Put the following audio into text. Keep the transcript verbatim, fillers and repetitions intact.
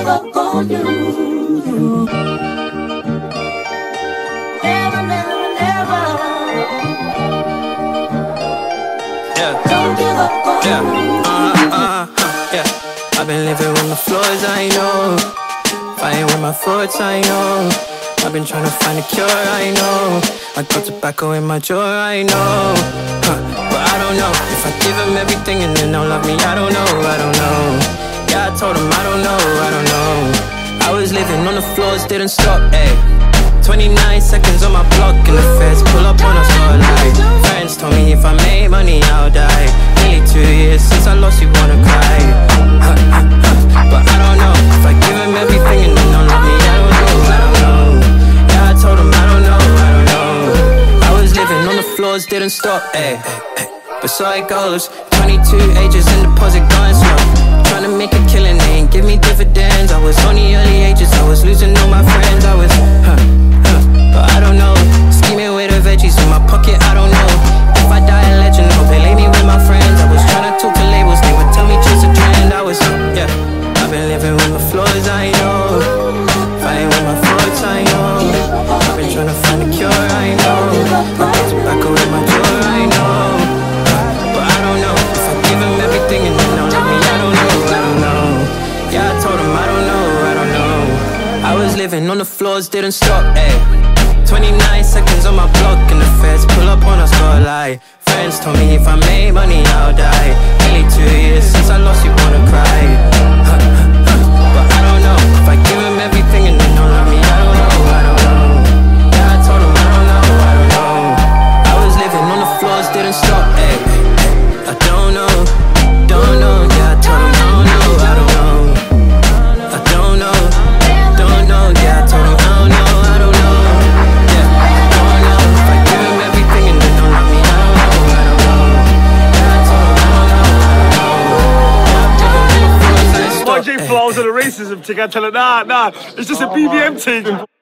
give up on you. Never, never, never. Yeah. Don't give up on Yeah. you. Uh, uh, uh, yeah. I've been living on the floors, I know. Fighting with my thoughts, I know. I've been trying to find a cure, I know. I got tobacco in my drawer, I know. Huh. But I don't know if I give them everything and then they'll love me. I don't know, I don't know. Yeah, I told them I don't know, I don't know. I was living on the floors, didn't stop, ayy. twenty-nine seconds on my block and the feds pull up on us all night. Friends told me if I made money, I'll die. Nearly two years since I lost, you wanna cry. Huh, huh, huh. But I don't know if I give them everything and then they'll love me. I don't know, I don't know. Yeah, I told them I don't know, I don't know. I was living on the floors, didn't stop, ayy. But so it goes. Twenty-two ages and deposit going slow. Trying to make a killing, they ain't give me dividends. I was on the early ages, I was losing all my friends. I was, huh, huh, but I don't know. Scheming with the veggies in my pocket, I don't know. If I die a legend, hope they lay me with my friends. I was trying to talk to labels, they would tell me chase a trend. I was, yeah, I've been living with my floors, I know. Fighting with my thoughts, I know. I've been trying to find a cure, I know. I got tobacco in my drawer, I know. But I don't know if I give them everything and then they'll love me. I don't know, I don't know. Yeah, I told them I don't know, I don't know. I was living on the floors, didn't stop, ayy. twenty-nine seconds on my block and the feds pull up on us, got lie. Friends told me if I made money, I'll die. Nearly two years since I lost, you wanna cry. Huh, huh, huh. But I don't know if I give them everything and then they'll love me. I don't know, I don't know. Yeah, I told them I don't know, I don't know. I was living on the floors, didn't stop, ayy. I don't know, don't know. Yeah, I told them I don't know, I don't know. I don't know, don't know. Yeah, I told them I don't know, I don't know. Yeah, I don't know if I give them everything and then they'll love me. I don't know, I don't know. Yeah, I told them I don't know, I don't know. Yeah, I'm living on the floors, I ain't Y stop, J ayy. Flows and the racism thing, I tell her, nah, nah, it's just a B B M thing.